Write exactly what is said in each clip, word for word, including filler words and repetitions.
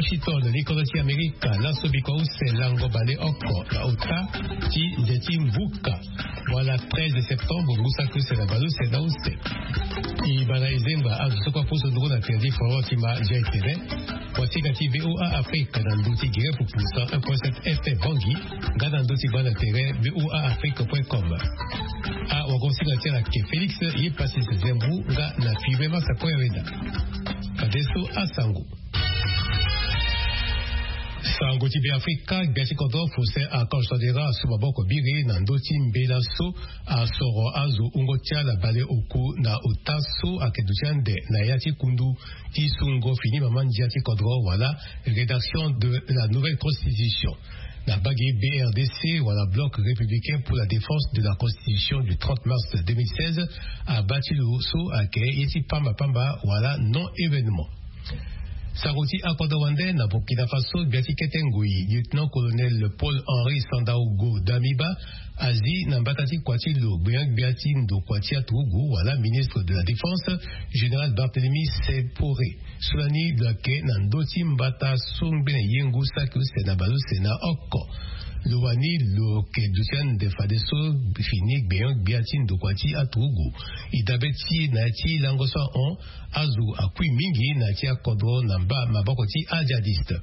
Washington likoloti Amerika nasobiko use lango bale oko la ota ti njeti mvuka wala treize septembre ngusa kuse na balu se na use ibana izemba azusokwa poso ndugu na tenzi foro tima jaitere watika ti V O A Afrika na nduti gire pupusa un point sept F M Bangi gana nduti bana tere V O A Afrika point com a wakonsika tira ke Felix yi pasi se zembu nga na fibema sa poya weda kadeso asangu Sango tibi Afrika biasi kodo fuse a konstadera subaboko biri na ndoti mbela so a soro azu ungotia la bale oku na utaso a keduchande na yati kundu ti sungo fini maman diati kodro wala rédaction de la nouvelle constitution. La bague B R D C wala bloc républicain pour la défense de la constitution du trente mars deux mille seize a bâti le so a créé ici pamba pamba wala non événement. Sarouti Akodawande na Burkina Faso biati ketengui lieutenant-colonel Paul-Henri Sandaogo Damiba Azi na Mbatati Kwatilo Biang biati Ndo Kwatia Tougou wala ministre de la Défense général Barthélemy Seporé Soulani Blake na Ndoti Mbata Songbene Yengu Saku Senabalu Sena Oko Luwani lo ke dusian de fadeso finik beyon biatin do kwati atugu idabeti na ti langosa on azu akui mingi na ti akodro namba mabokoti ajadiste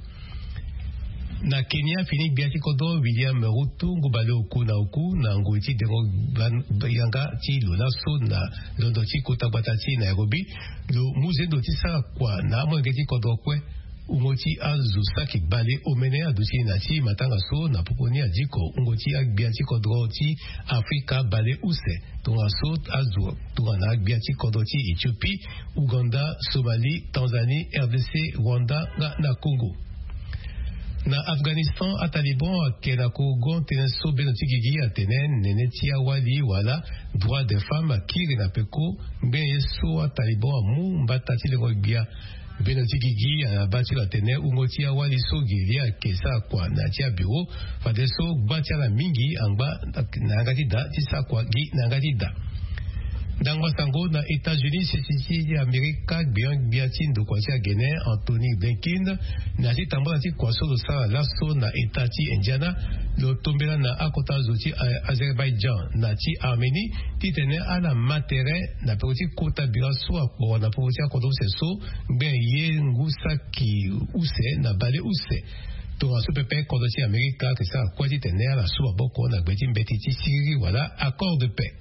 na Kenya finik biati kodro William Ruto ngubale oku na oku na ngoti dengo yanga ti lo naso na londo ti kota batati Nairobi lo musée do ti sa kwa na mo ngeti kodro kwe Umoti azu saki bale omene adusi nati matanga so na puponi adiko ungoti agbiati kodroti Afrika bale use tunga so azu tunga na agbiati kodroti Ethiopie, Uganda, Somalie, Tanzanie, R D C, Rwanda na, na Congo. Na Afghanistan a Taliban akena Congo teneso benotiki atenen nenetia wali wala droit des femmes kiri na peko ben yeso a Taliban amu mbatati le bia benotiki a bati la tene ungoti awali so gilia kesa kwa na tia bureau fadeso bati la mingi angba na ngatida tisa kwa gi na ngatida Dans Sango, na États-Unis, c'est Amerika, bien biatin de Kwasia Guinée, Anthony Blinken, Nazi Tamba, Nazi Kwaso, de Sa, Lasso, na Etati, Indiana, le Tombela, na Akota, Zoti, Azerbaïdjan, Nati, Arménie, Titene, à la Matere, na Poti Kota Biraso, à na Poti Akodo Seso, Ben Yengusa, qui Ouse, na Bale Ouse. Tora Sopepe, Kodoti Amerika, que ça, quoi dit, à la Soua Boko, na Betim Betiti, Siri, voilà, accord de paix.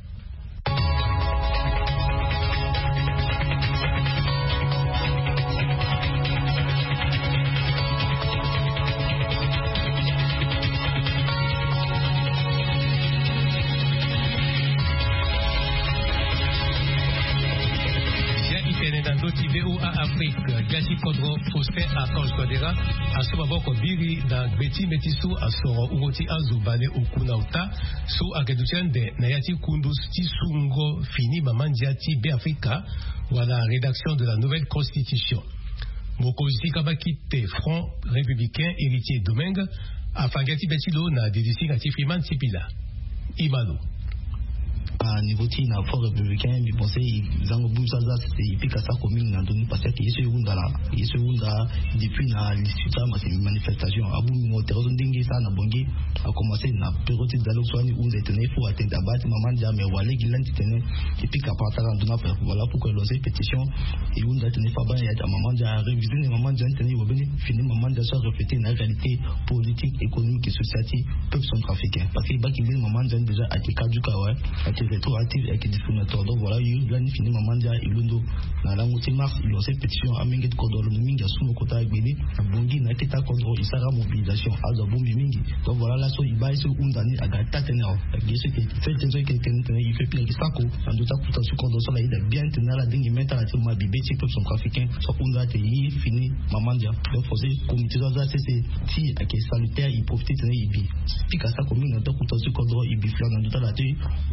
V O A Afrique, Gati Kodro, Foster, à Kanjkodera, à Sobaboko Biri, dans Beti Metisu, à Soro Ungoti Azubane, Ukunauta, So Akeduchen de Nayati Kundus, Tisungo, Fini, Mamandiati, Béafrika, voilà la rédaction de la nouvelle constitution. Mokozi Kabakite, Front républicain, héritier Domingue, à Fagati Betilo, na Didisi Gati Freeman Sipila. Imano. À niveau de la force républicaine, je pense que Zango Bouzaza, c'est Picasa commune, dans le passé, qui est sur Undala. Il est sur Undala, depuis la l'Issuta, c'est une manifestation. Abou, mon terrorisme dingue, ça, n'a bongi, a commencé, n'a période de dialogue, soit où est tenu, pour atteindre à battre, maman, déjà, mais voilà, qu'il l'a tenu, et puis qu'à partir de là, voilà pourquoi l'on s'est pétition, et où est tenu, Faban, il y a maman, déjà, révisé, les mamans, déjà, tenu, au béni, fini, maman, déjà, soit refléter la réalité politique, économique et sociétique, peuple centrafricain. Parce qu'il y a maman, déjà, à Tika du Kawa, à rétroactif et qui discriminatoire. Donc voilà, il y a une fini mamandia et l'undo. Dans la moitié mars, il y a cette pétition à Mingi de Kodor, le Mingi à Sumo Kota Agbeni, à Bongi, Naketa Kodor, il sera mobilisation à Zabombi Mingi. Donc voilà, là, so, il va sur Undani à Gata Tenor. Il fait des gens qui étaient il fait plein de sacs, en tout cas, pour sur Kodor, il a bien tenu la dingue, maintenant, à Tima Bibé, c'est comme son trafiquant, sur Unda, il fini mamandia. Donc, faut dire, comité d'Aza, c'est si, à qui salutaire, il profite, il bi. Puis, à sa commune, on a tout sur Kodor, il bifle, en tout cas, la tête, Gunda,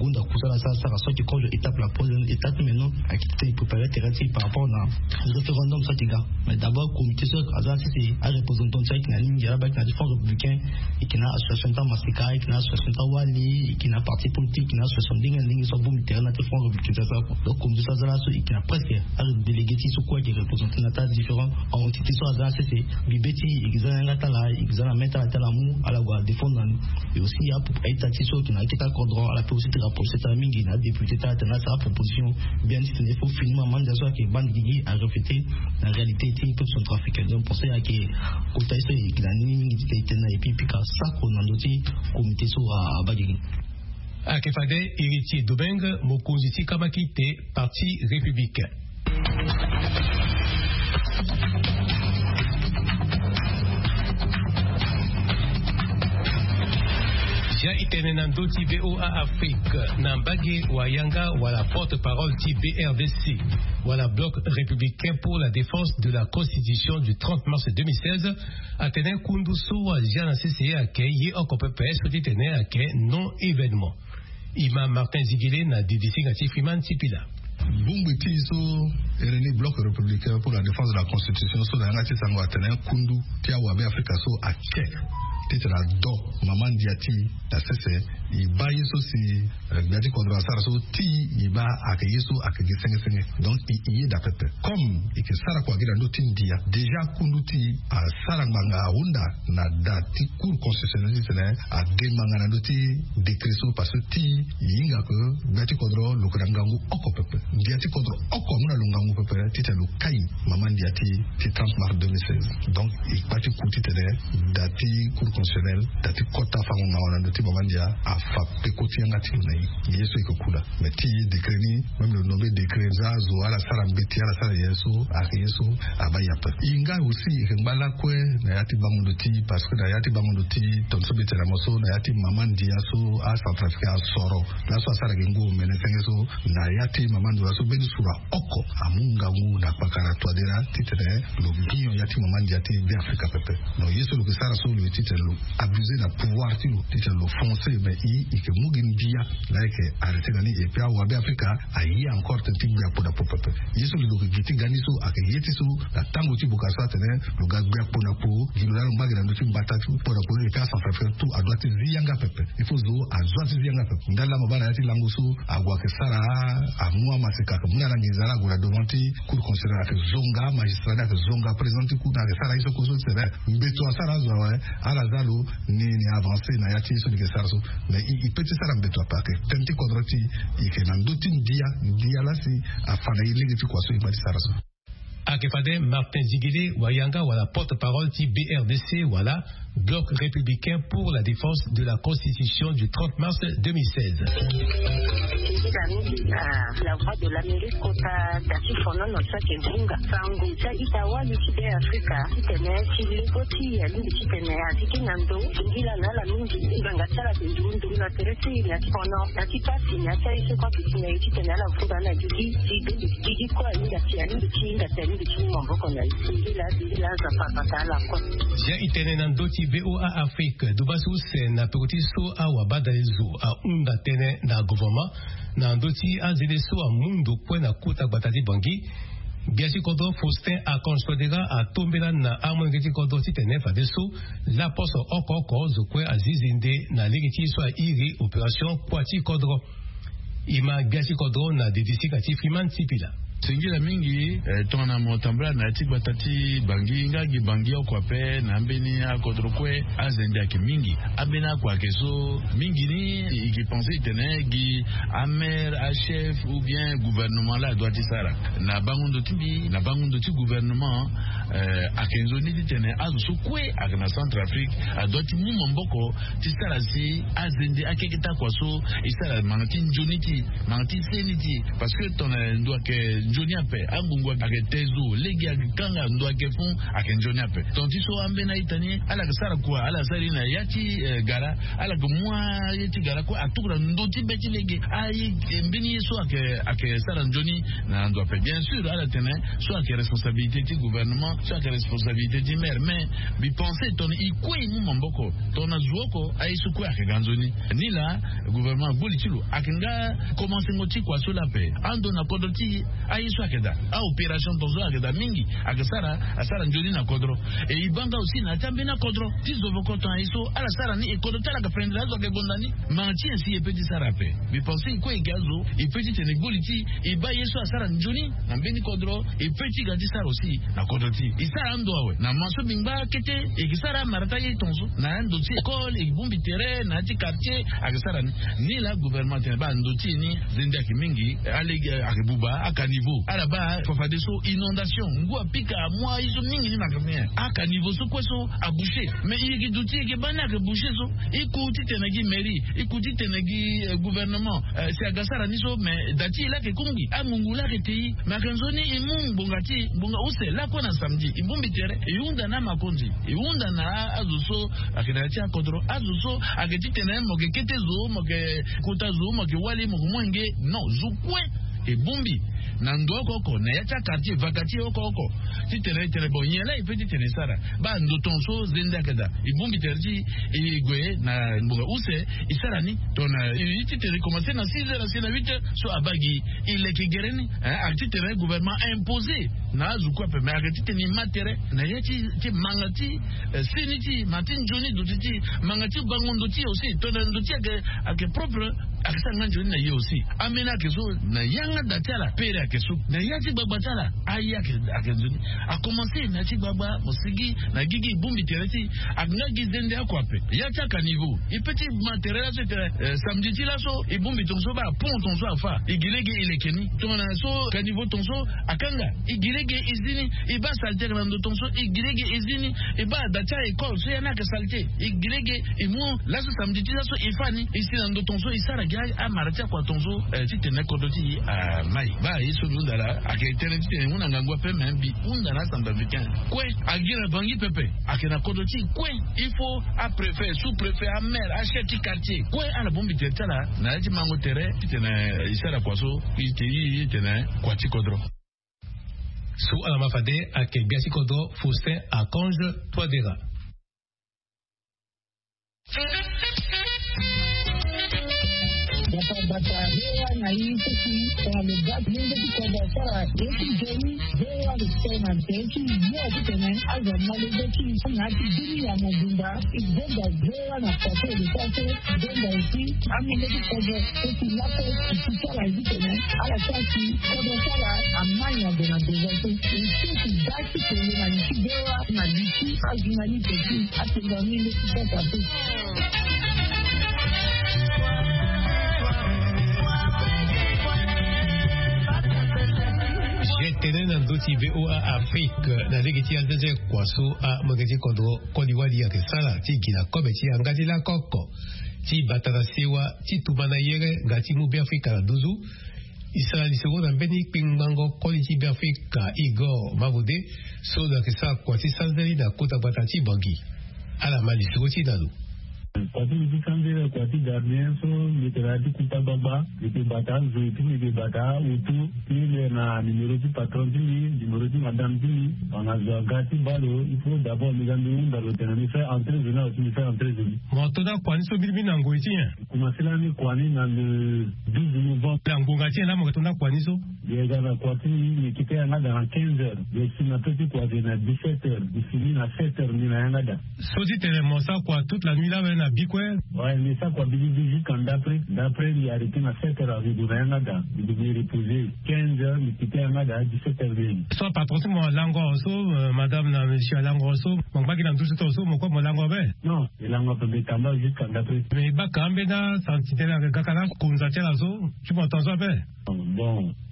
la ça ça soit quand je étape la prochaine étape maintenant à quitter préparer terrain par rapport au référendum ça les gars mais d'abord comité sur ça c'est un représentant de qui n'a ligne là qui n'a du Front républicain et qui n'a association de Massika et qui n'a association de Wali et qui n'a parti politique qui n'a association de ligne sur bon terrain de Front républicain ça donc comme ça là et qui n'a presque un délégué sur quoi qui représente des différents entités sur ça c'est Bibeti exana là exana mettre à talamu à la voix défendre et aussi il y a pour être tiso qui n'a été accordé à la possibilité de rapprocher ta mingi n'a député ta tena sa proposition bien dit il faut finalement mandazo qui bande gigi à refléter la réalité des peuples centrafricains donc penser à que côté ça il a ni mingi qui était et puis puis ça qu'on a noté comité sur à Badiri à Kefade héritier d'Obeng Mokonzi Kamakite parti républicain. Ja itene nando ti V O A Afrique Nambage Wayanga wala porte-parole ti B R D C wala bloc républicain pour la défense de la constitution du trente mars deux mille seize atene kunduso wa jana C C A ke ye oko P P S petit tene ake non événement Ima Martin Ziguilé na D D C ngati Freeman Tipila Bumbiti so ereni bloc républicain pour la défense de la constitution so na ngati sango atene kundu ti awabe Afrika so ake titera do maman diati la cesse i ba yeso si gadi kodra sara so ti i ba ake yeso ake gisenge senge donc i i da pepe comme i ke sara kwa gira ndo tin dia déjà kunduti a sara manga unda na dati cour constitutionnelle sene a de manga na ndoti décret so parce que ti yinga ko gadi kodro lokudangangu oko pepe diati kodro oko muna lungangu pepe titelo kai maman diati ti trente mars deux mille seize donc i pati kuti tene dati cour constitutionnel dati kota fango wana ndoti mamandia a fa pekoti yanga tinai yeso ikokula mais ti décret ni même le nommé décret za zo ala sara mbeti ala sara yeso a yeso abayapa inga aussi ngala kwe na yati bango ti parce que na yati bango ti tonso betela moso na yati mamandia so a Centrafrique soro la so sara gengo mene sengeso na yati mamandia so beni sura oko amunga mu na pakara twadera titre lo bio yati mamandia ti bi Afrika pepe no yeso lo sara so le titre abuser la pouvoir tilo titre le foncer mais i i que mugin dia like arrêter gani et puis awa be Afrika ayi encore tenti bia poda popepe yeso le giti gani so ake yeti so la tango ti buka so tene lo ga bia poda po gilo la mbagira ndo ti mbata tu poda po et puis ça fait tout à droite ziyanga pepe il faut zo à droite ziyanga pepe ndala mabana yati lango so agwa ke sara amua masika ke muna langi zara gura devanti cour constitutionnelle ke zonga magistrat ke zonga président ku na sara iso ko so sera mbeto sara zo ala zalo ni ni avancer na yati so de sara so mais il peut ça rambeto pas que tenti kodroti il que nan dotin dia dia la si afana ile ke kwa so il mati sara so Akefade Martin Ziguilé Wayanga wala porte-parole du B R D C wala bloc républicain pour la défense de la constitution du trente mars deux mille seize. La voix de l'Amérique kota dati fono no sa ke bunga sangu sa itawa lukide Afrika kitene chilekoti ya lukitene atiki nando ngila na la mingi ibanga tsala kundu na teresi ya fono ati pasi na sai se kwa kitene kitene la fuga na jiji jiji jiji kwa inda tiani ndichinda tani ndichinda mboko na ngila ngila za papa la kwa ja itene nando ti V O A Afrique dubasu se na pekotiso awa badalezo a unda tene na gouvernement na ndoti azeleso a mundu kwe na kuta batadi bangi biasi kodo Faustin a konsolera a tombela na amwengeti kodo titene fadeso la poso oko oko zokwe azizinde na legiti so a iri opération Poiti Kodro ima biasi kodo na dedisi kati Freeman Tipila Singila mingi eh, tona motambla na ati batati bangi ngagi bangi kwa pe na mbeni akodrokwe azende ake mingi abena kwa keso mingi ni iki penser tene gi amer a chef ou bien gouvernement là doit tisara na bangundo tibi na bangundo ti gouvernement euh, akenzo ni tene azu kwe akna Centrafrique a doit ti mumboko tisara si azende akeketa kwa so isara manti joniti manti seniti parce que ton doit que Johnny ape angungu ake tezo legi ake kanga ndo ake fun ake Johnny ape tonti so ambe na itani ala kasara kwa ala sari na yati gara ala kumwa yati gara kwa atukura ndoti beti legi ayi mbini yeso ake ake sara Johnny na ndo ape bien sûr ala tene so ake responsabilité du gouvernement so ake responsabilité du maire mais bi penser ton ikwe mu mamboko ton azuoko ayi su kwa ake ganzoni ni la gouvernement bolitilu akenga commencer ngoti kwa so la paix ando na kodoti ayi su ake da a opération tozo ake da mingi ake sara asara Johnny na kodro e ibanga aussi na tambe na kodro tizo vokoto ayiso ala sara ni e kodota la ka prendre azo ke gondani manchi si e petit sara pe bi penser ikwe gazo e petit tene boliti e ba yeso asara Johnny na mbeni kodro e petit gadi sara aussi na kodoti isara ando awe na manso bingba kete e kisara marata yi tonzo na ando ti école e bumbi terrain na ti quartier ake sara ni la gouvernement tene ba ando ti ni zinda ki mingi alege ake buba aka niveau ala ba fafade so inondation ngua pika moi iso mingi ni na kamia aka niveau so kweso a boucher mais il ki duti ke bana ke boucher so ikuti tene gi mairie ikuti tene gi gouvernement c'est agasara ni so mais dati la ke kungi amungula ke ti makanzoni imungu bongati bonga use la kona samedi ibumbi tere iunda na makonzi iunda na azuso akinachi akodro azuso aketi tene moke ketezo moke kotazo moke wali moke mwenge no zukwe ibumbi na ndoko ko na yacha quartier vakati okoko ti tene tene bonyela ipeti tene sara ba ndo tonso zenda kada ibumbi terji igwe na mbuga use isara ni tona iti tene commencer na six heures na huit heures so abagi ile kigereni eh akti tene gouvernement imposé na zukwa pe mais akti tene matere na yachi ti mangati siniti matin Johnny dutiti mangati bangondo ti aussi tona ndoti ake ake propre aksa nganjoni na yo aussi amena ke so na yanga datala pere ake so na yati babatala aya ke akezuni a commencer na ti baba mosigi na gigi bumbi tereti akna gizende akwape yata ka niveau ipeti matériel so samedi ti la so e bumbi tonso ba pont tonso afa igilege ilekeni tona so ka niveau tonso akanga igilege izini iba salte na ndo tonso igilege izini iba data école so yana ka salte igilege imu la so samedi ti la so ifani isi na ndo tonso isara ga amarata kwa tonso ti tene kodoti a mai ba iso ndala aketene ti tene una ngangwa pe membi unda na samba africain kwe agira bangi pepe akena kodoti kwe il faut a préfet sous préfet a maire a chef de quartier kwe ala bombi tetala na ti mango tere ti tene isara kwaso ti tene kwa ti kodro su ala mafade ake biasi kodro Faustin Archange Touadéra. Bata hewa na hii sisi kwa mgati mingi kwa biashara yetu jeni hewa kusema teki yote tena azo mali teki na kidini ya mjumba igenda hewa na kwa ile sasa igenda hii amende kwa teki lapo kisara hivi tena ala sasa kwa biashara amanya dena dezote sisi dati kwa na hewa na diki azina ni teki atinga mingi kwa tatu. Tenen na doti V O A Afrique na legiti aldeje kwaso a magaji kodro kodiwali ya kesala ti gina kobe ti angadi la koko ti batana sewa ti tubana yere ngati mu be Afrika na duzu Israeli segunda mbeni pingbango koliti be Afrika Igor Mavode so da kesa kwati sanzeli na kota batati bangi ala mali segoti nalu Kwati mjikambira kwati gardien so literati kuta baba ite bata zoiti ite bata utu ile na numero du patron du numero du madame du on a zagati balo il faut d'abord me gandi unda lo tenani faire entrer zona aussi me faire entrer zona motoda kwani so bilbi na ngoiti ya kumasela ni kwani na le douze novembre la ngongati na mo tonda kwani so yega na kwati ni kite na dans quinze heures et si na petit kwa na dix-sept heures d'ici na sept heures ni na yanga so dit tellement ça quoi toute la nuit là na bikwe ouais mais ça quoi bibi jusqu'en d'après d'après il a arrêté na sept heures avec du yanga il devait reposer quinze heures ni kite yanga dix-sept heures so patron mo lango so madame na monsieur lango so mon pas qu'il en tout so mo ko mo lango be non il lango peut tamba jusqu'en d'après mais ba kambe na santité na kakana kunza tela so tu m'entends ça be bon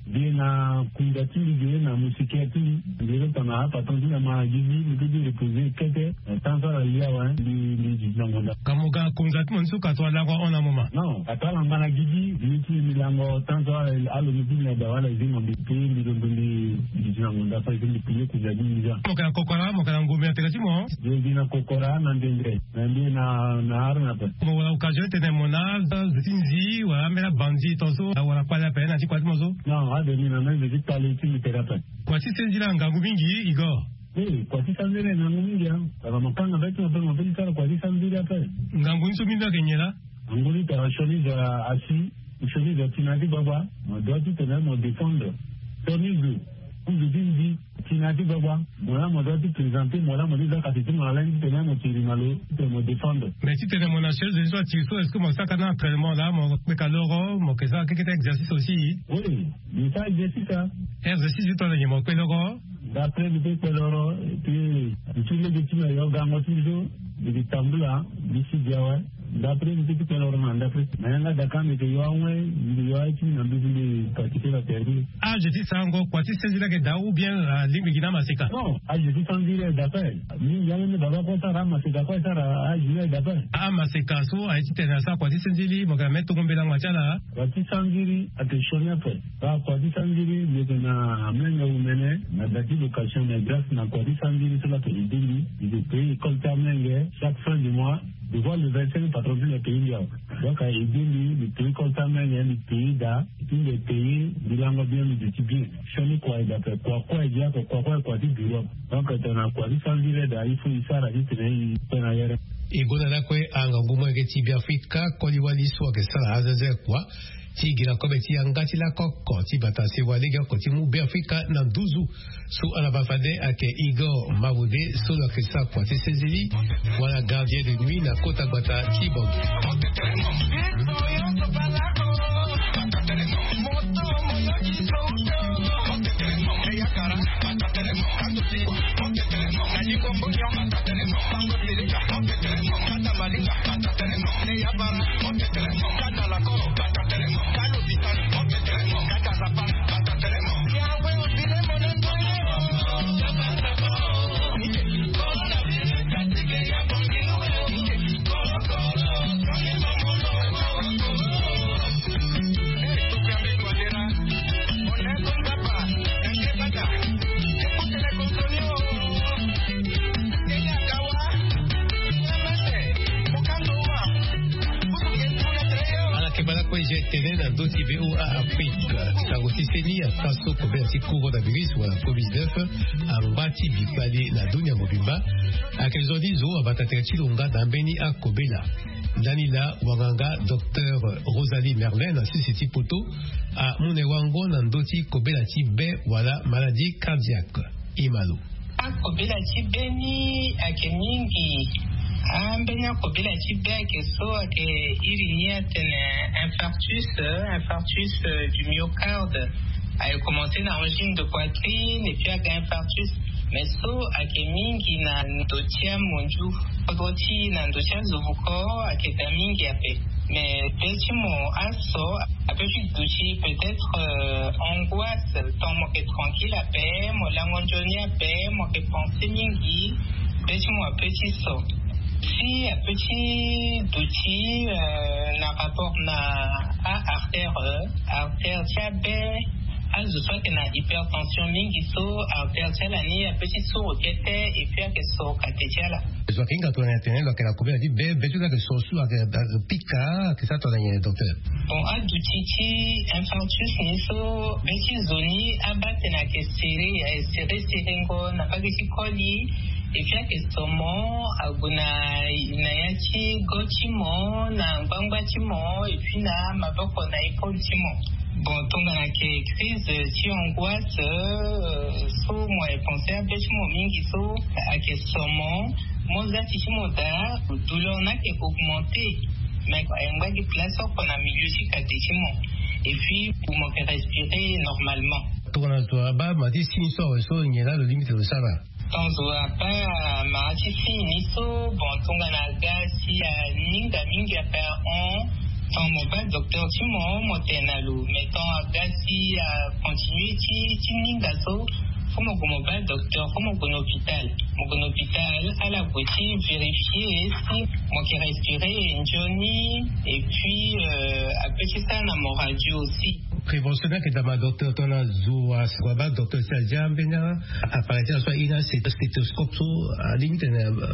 Dina kundati ligue na musiketi ndiro tana patonzi na majizi mkidi reposer kete tanza la lia wa li li jinonda kamuga kunzati monsu katwa la kwa ona moma non atala ngana gidi liti milango tanza alo midi na dawala zimo bipi ndirondo li jinonda fa zili pili kujadi nja moka kokora moka ngumi atekasimo dina kokora na ndendre na ndina na arna pa mo wala occasion tene mona zinzi wala mera bandi tonso wala pala pena ti kwati mozo non ade ni na nende vitali ti therapy kwa sisi njira ngangu mingi igo eh kwa sisi nzere na mingi ya kama makanga betu na pema pili sana kwa sisi nzere hapa ngangu nso minda kenyela nguli ta shoni za asi shoni za tinadi baba mo doit tenir mo défendre tonizu uzu dinzi tinadi baba mola mo doit présenter mola mo diza kasi tuma la ni tenir mo tirimalo pour me défendre mais si tenir mon achel de soit tiso est-ce que mon sac à entraînement là mon caloro mon que ça quelque exercice aussi oui mais ça exercice ça exercice du temps de mon caloro d'après le caloro et puis tu le dis tu me yoga mo tiso de tambula d'ici diawa d'après le petit caloro na d'après nanga dakame ke yowe ndi yoachi na bibi participer la terre ah je dis ça encore quoi si c'est là que da ou bien la ligue gina maseka non ah je dis sans dire d'après ni yango baba ko tara maseka ko tara ah je d'après ah maseka so a été na ça quoi si c'est dit mo ga metto ngombela ngwachala kwa si sangiri attention après ba kwa si sangiri le na amenga umene na dati location na grâce na kwa si sangiri cela que il dit il paye comme termenge chaque fin du mois de voir le vingt-cinq patron du pays là donc il dit le pays comme termenge le pays da tout le pays bilango bien de tibien choni kwa d'après kwa kwa dia kwa kwa kwa di bureau donc tena kwa si sangiri da il faut isara dit tena yere igona lakwe anga ngumo ke tibia Afrika koli wali so ke sala azaze kwa tigira kobe ti angati la koko ti batasi wali ga ko ti mu be Afrika na duzu su ala bafade ake Igor Mawude so la ke sa kwa ti sezili wala gardien de nuit na kota bata ti bon tene na doti V O A Afrique sagosiseli ya faso koberti coronavirus wala covid dix-neuf ambati bipali na dunia mobimba akezodi zo abatata chilonga na mbeni akobela ndani la wanganga Docteur Rosalie Merlin na sisiti poto a mune wango na ndoti kobela ti be wala maladie cardiaque imalo akobela ti beni ake mingi ambenya kobela ti beke so ake irinia tene infarctus infarctus du myocarde a commencé na angine de poitrine et puis ake infarctus mais so ake mingi na ndotia monju odoti na ndotia zovuko ake ta mingi ape mais petit mon asso ape juste douchi peut-être euh, angoisse tant mo ke tranquille ape mo langonjoni ape mo ke penser mingi petit mon petit so si un petit outil euh, na rapport na à artère artère diabète as soit que na hypertension mingi so artère la ni un petit so okete et puis que so katetia so kinga to na tene lo que la couvert dit be be que so su que pica que ça to na docteur bon a dutiti infarctus ni so beti zoni abate na que serré serré serengo na pas que coli et puis que somo aguna na yachi gochimo na ngwangwachimo et puis na maboko na ipolitimo bon tonga na ke crise si angoisse euh, so moi penser à bêtement mingi so à que somo mon zatissimo da douleur na ke augmenter mais ngwa ki place ko na milieu cicatissimo et puis pour me respirer normalement tonga na to ba ma di siniso so nyela le limite de ça va tanzo apa maati fini so bon tonga na gasi ya ninga mingi apa on tant mon bas docteur Timon motenalu mettant gasi a ti ti ninga so faut mon mobile docteur faut mon bon hôpital mon bon hôpital à la voiture vérifier si moi qui respirer Johnny et puis euh, à petit ça dans mon radio aussi préventionnel que dans ma docteur tona zoa swaba docteur Sergia Mbena apparaît soit ina stéthoscope so à limite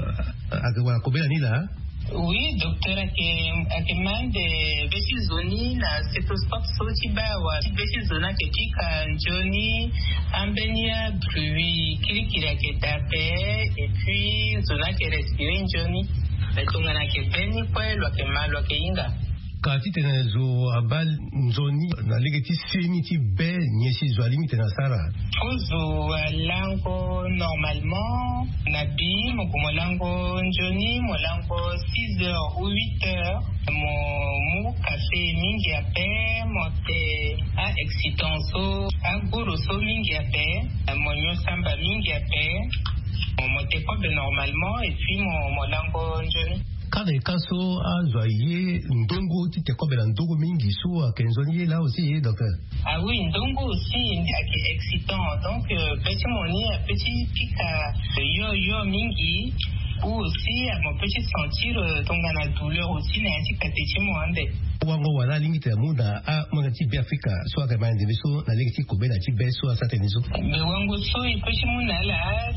à quoi combien d'années là. Oui, docteur, ake mande besi zoni na stéthoscope soti bawa besi zona ke tika njoni ambenia bruit kili kila ke tape et puis zona ke respire njoni betonga na ke beni kwa lo ke malo ke inga kati tena zo abal nzoni na legeti seni ti be nyesi zo limite na sara ozo lango normalement nabi mo lango njoni mo lango six heures ou huit heures mo mu café mingi ape mo te a excitanso a guru so mingi ape mo nyo samba mingi ape mo te ko normalement et puis mo mo lango njoni kada ikaso azwaye ndongo tite kobela ndongo mingi so akenzoni là aussi docteur. Ah oui, ndongo aussi est excitant donc euh, petit moni petit pica yo yo mingi ou aussi mon petit sentir donc la douleur aussi na tikateti moande. Wango wala limite muda a mongati bi Afrika so ka mande biso na legiti kobela ti beso a satenizo. Mais wango so e petit mona la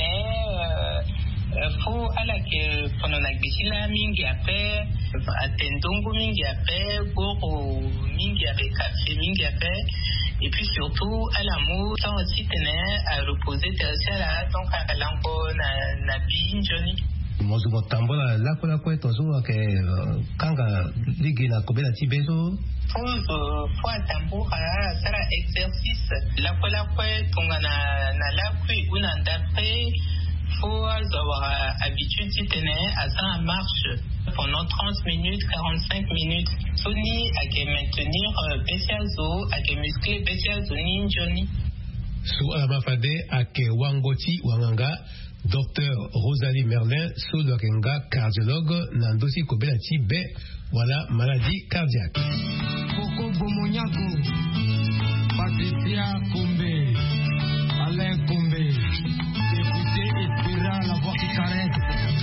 titene faut ala que pendant la bisila mingi après atendongo mingi après goro mingi avec café mingi après et puis surtout à l'amour tant aussi tenir à reposer tertiaire donc à l'ango na na binjoni mozo motambola la kola ko tozo ke kanga ligi na kobela ti beso faut faut tambora sara exercice la kola ko tonga na na la kui una d'après faut avoir habitude de tenir à ça en marche pendant trente minutes, quarante-cinq minutes. Sony a que maintenir besiazo, a que muscler besiazo ni Johnny. Sous Amafade a que Wangoti Wanganga, docteur Rosalie Merlin, sous le Renga cardiologue, Nandosi Kobelati B, voilà maladie cardiaque. Coco Bomoniaco, Patricia Kombe, Alain Kombe. La voix qui caresse.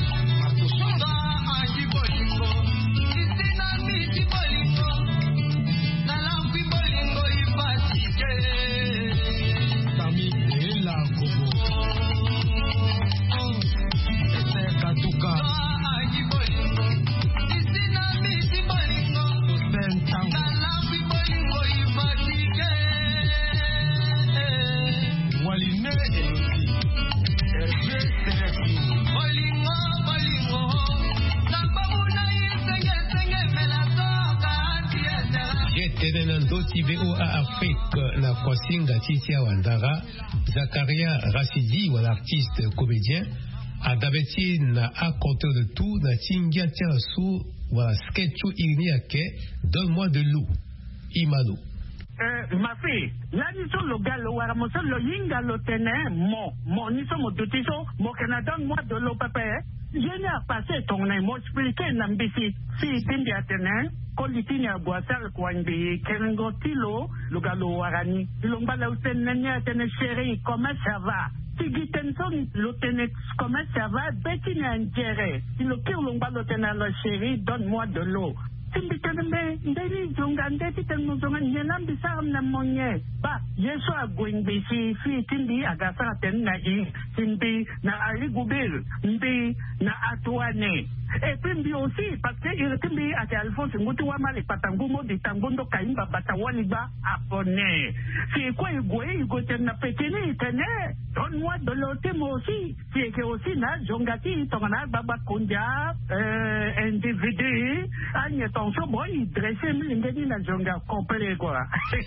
Tenenando Tibeo a Afrique, la Kwasinga Titia Wandara, Zakaria Rassidi, ou l'artiste comédien, a d'abeti na a compteur de tout, na tingia tiasu, ou a sketchu igniake, donne-moi de loup, Imano. Euh, ma fille, là nous sommes le gars, le waramoso, le yinga, le tene, mon, mon, nous sommes au doutiso, mon Canada, moi de l'eau pépé, je n'ai passé ton nom, m'expliquer n'ambisi, si tindi à tene, kolitini à boisar, kwanbi, kerengotilo, le gars, le warani, l'omba la utene, tene chéri, comment ça va? Si Gitenson, le tene, comment ça va? Betty n'a intérêt. Si le pire l'omba le tene, le chéri, donne-moi de l'eau. Timbitembe, ndeli zonga ndeti tenu zonga nyelam bisar na monye. Ba, yeso a gwingbi si fi timbi agasa ten na i, timbi na ali gubil, mbi na atuane. Et puis mbi aussi, parce que il timbi ate Alphonse Ngutu wamale patangumo di tangondo kaimba batawani ba apone. Si quoi il goye, il gote na petini itene, donne-moi de l'autre moi aussi. Si que aussi na zongati tongana baba kunja, euh, individu, agne attention, moi, il dressait l'ingénieur dans le jungle, complet, quoi.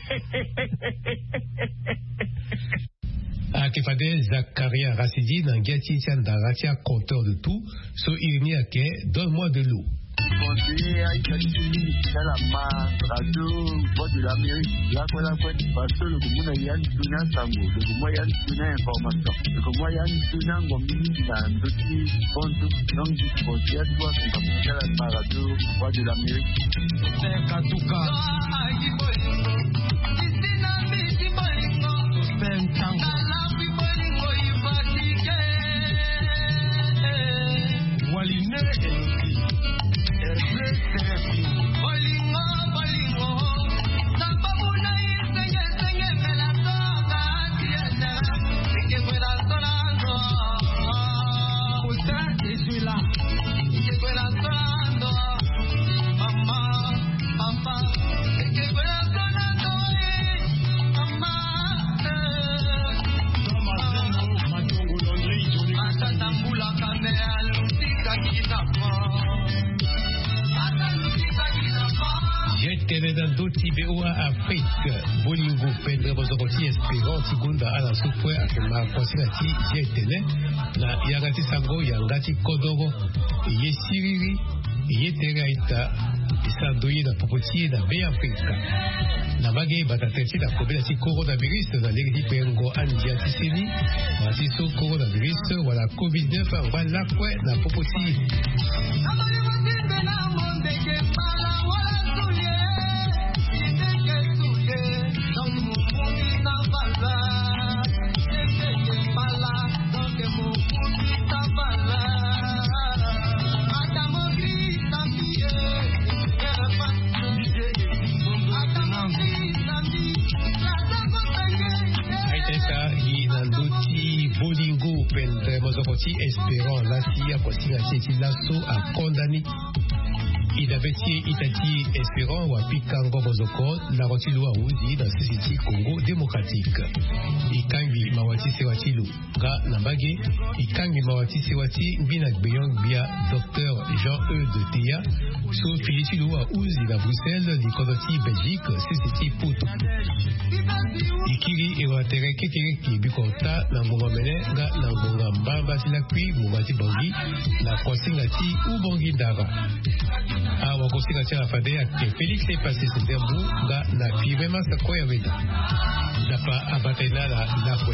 A Kefade Zakaria Rassidi, dans Gati Tiandaratia, compteur de tout, so il a que donne-moi de l'eau. Conseiller à Italie, dans la main, radio, voix de l'Amérique, là, quoi, là, quoi, parce que le Goumou Yann Tuna Sango, le Goumou Yann Tuna Information, le Goumou Yann Tuna Ngomini, dans un dossier, compte, donc, du conseiller, toi, c'est comme ça, la radio, voix de l'Amérique. C'est Katouka. nando tibewa Afrique bolingo pendre bozokoti espérant tigunda ala supwe akema kwasinati jetene na yagati sango yangati kodoro yesiriri yeteraita isadoye na popoti na be Afrika na bage batateti na kobela ti coronavirus na legdi pengo andia tisini wati so coronavirus wala covid dix-neuf wala kwe na popoti bolingo pendre mozokoti espérant lasi akosinga ti laso a condamné idabeti itati espérant wa pikango bozoko na rotilu wa uzi na sisiti Congo démocratique ikangi mawati sewatilu ga nambage ikangi mawati sewati mbina beyong bia docteur Jean-Eudes Théa so filitilu wa uzi na Bruxelles likodoti Belgique sisiti Poto ikiri ewa tere kekereki bikota na ngonga mene nga na ngonga mbamba tilakwi mungati bangi na kwasinga ti ubongi ndara awa kosinga ti afade ake Félix e passé ce tembu nga na pivema sakoya weda dapa abatena la lakwe